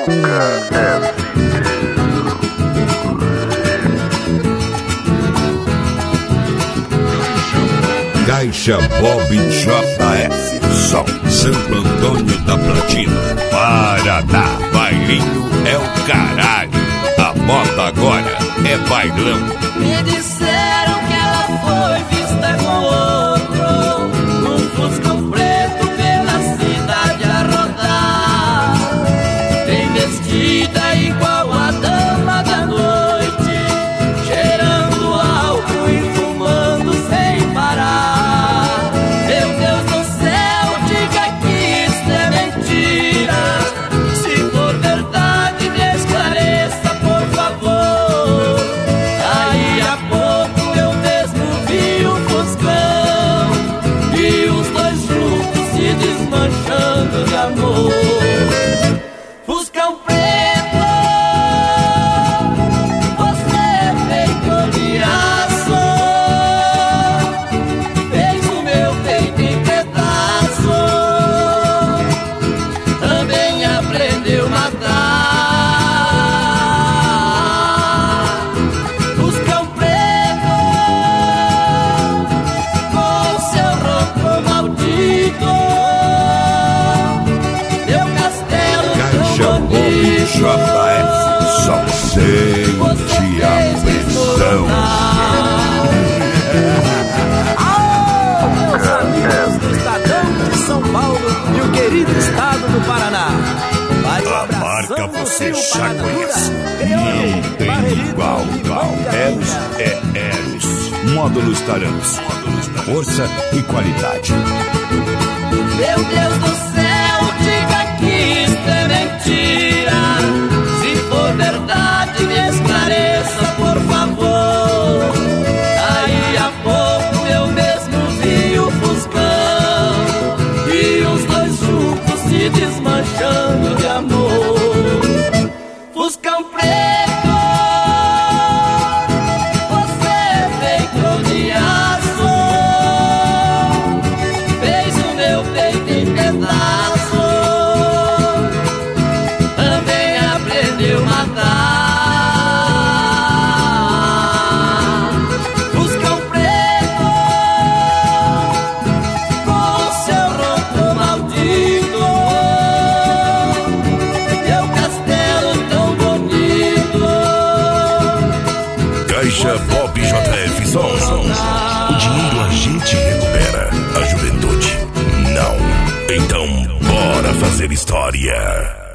Caixa Bob JF, Som, Santo Antônio da Platina, Paraná. Bailinho é o caralho, a moda agora é bailão. Me disseram que ela foi vista com outro, num fusca preto pela cidade a rodar. Bem vestida igual a dama da noite, cheirando álcool e fumando sem parar. Meu Deus do céu, diga que isso é mentira. Se for verdade, me esclareça, por favor. Aí a pouco eu mesmo vi o fuscão e os dois juntos se desmanchando de amor. Fuscão preto, você é feito de aço, fez o meu peito em pedaço, também aprendeu a matar. Fuscão preto, com seu ronco maldito, meu castelo Caixa Bob JF, só sente a pressão. Meus amigos do Estadão de São Paulo e o querido estado do Paraná. Vai um A abração marca do você trio já Paranadura, conhece, Crioulo, não tem Barreirito igual. e Manga Eros Longa. é Eros. Módulos Taranos, força e qualidade. Meu Deus do céu, diga que isto é mentira. Se for verdade, me esclareça, por favor. Aí a pouco eu mesmo vi o fuscão e os dois juntos se desmanchando de amor. Fuscão preto, você é feito de aço, fez o meu peito em pedaço, também aprendeu a matar. Fuscão preto, com seu ronco maldito, meu castelo tão bonito. Caixa Bob JF, som. O dinheiro a gente recupera, a juventude não. Então bora fazer história.